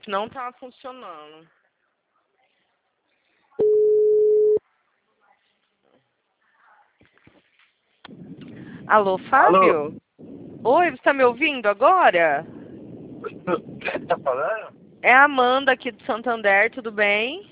Felipe, não tá funcionando. Alô, Fábio? Alô? Oi, você tá me ouvindo agora? Quem tá falando? É a Amanda aqui do Santander, tudo bem?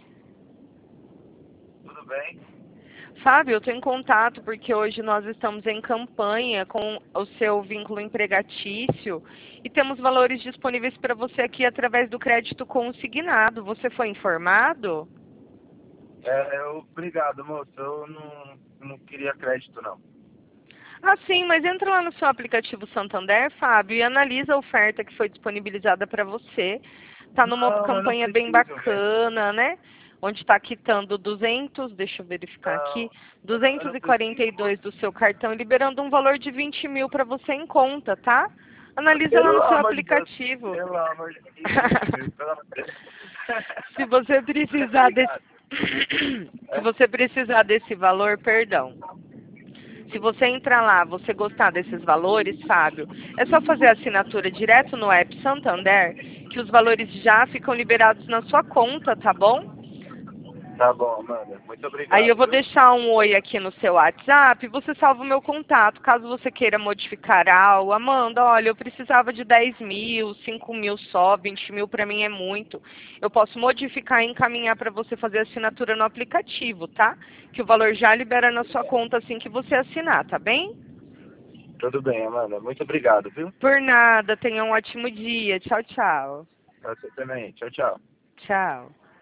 Tudo bem? Fábio, eu estou em contato porque hoje nós estamos em campanha com o seu vínculo empregatício e temos valores disponíveis para você aqui através do crédito consignado. Você foi informado? Obrigado, moço. Eu não queria crédito, não. Ah, sim, mas entra lá no seu aplicativo Santander, Fábio, e analisa a oferta que foi disponibilizada para você. Está numa Não, eu não campanha bem preciso mesmo. bacana, né? Onde está quitando 200, deixa eu verificar aqui, Não, eu duzentos não e quarenta preciso, e dois moço. do seu cartão, e liberando um valor de 20 mil para você em conta, tá? Analisa lá no Pelo seu amor de Deus. aplicativo. Pelo amor de Deus. Que 20 mil, pelo amor de Deus. Se você precisar desse... Obrigado. Se É? você precisar desse valor, perdão. Se você entrar lá, você gostar desses valores, Fábio, é só fazer a assinatura direto no app Santander, que os valores já ficam liberados na sua conta, tá bom? Tá bom, Amanda. Muito Aí eu obrigado, vou viu? deixar um oi aqui no seu WhatsApp e você salva o meu contato, caso você queira modificar algo. Amanda, olha, eu precisava de 10 mil, 5 mil só, 20 mil para mim é muito. Eu posso modificar e encaminhar para você fazer a assinatura no aplicativo, tá? Que o valor já libera na sua conta assim que você assinar, tá bem? Tudo bem, Amanda. Muito obrigado, viu? Por nada, tenha um ótimo dia. Tchau, tchau. Pra você também. Tchau, tchau. Tchau.